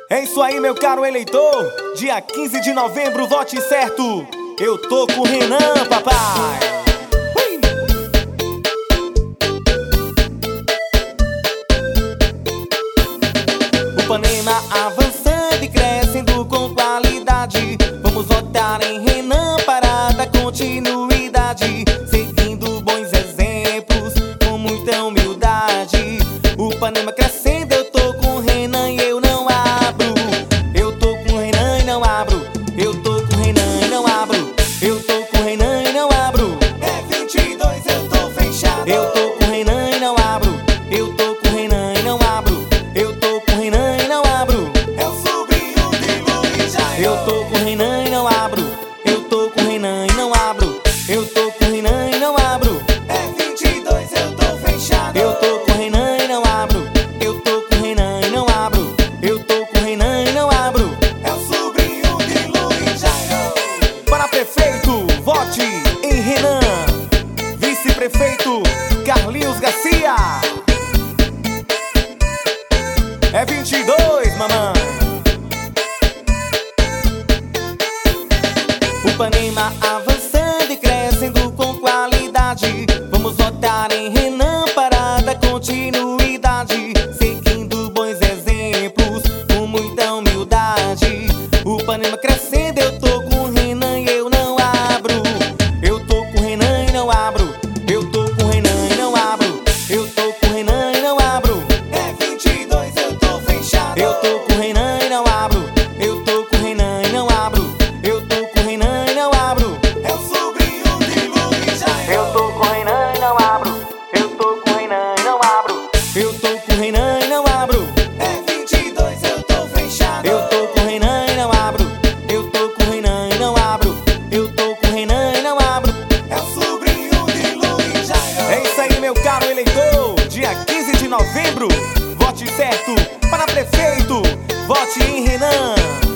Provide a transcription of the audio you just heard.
É isso aí, meu caro eleitor. Dia 15 de novembro, vote certo. Eu tô com o Renan, papai. Ipanema avançando e crescendo com qualidade. Vamos votar em Renan para dar continuidade, seguindo bons exemplos com muita humildade. O Ipanema crescendo, eu tô com o Renan e eu não abro. Eu tô com o Renan e não abro. Eu tô com o Renan e não abro. Eu tô com o Renan e não abro. É 22, eu tô fechado. Eu tô com o Renan e não abro. Eu tô com o Renan e não abro. Eu tô com o Renan e não abro. É o sobrinho de Luiz Jair. Eu tô com o Renan e não abro. Eu tô com o Renan e não abro. Eu tô com o Renan e não abro. É 22, eu tô fechado. Eu tô com o Renan e não abro. Eu tô com o Renan e não abro. Eu tô com o Renan e não abro. É o sobrinho de Luiz Jair. Para prefeito, vote em Renan. Vice-prefeito, Carlinhos Garcia. É 22, mamãe. Ipanema avançando e crescendo com qualidade. Vamos votar em Renan para dar continuidade, seguindo bons exemplos com muita humildade. O Ipanema crescendo, eu tô com o Renan e eu não abro. Eu tô com o Renan e não abro. Eu tô com o Renan e não abro. Eu tô com o Renan e não abro. É 22, eu tô fechado. Eu tô com o Renan e não abro. Eu tô com o Renan e não abro. Eu tô com o Renan e não abro. É o sobrinho de Luiz Jair. Eu tô com o Renan e não abro. Eu tô com o Renan e não abro. Eu tô com o Renan e não abro. É 22, eu tô fechado. Eu tô com o Renan e não abro. Eu tô com o Renan e não abro. Eu tô com o Renan e não abro. É o sobrinho de Luiz Jair. É isso aí, meu caro eleitor. Dia 15 de novembro, vote certo para prefeito. Vote em Renan.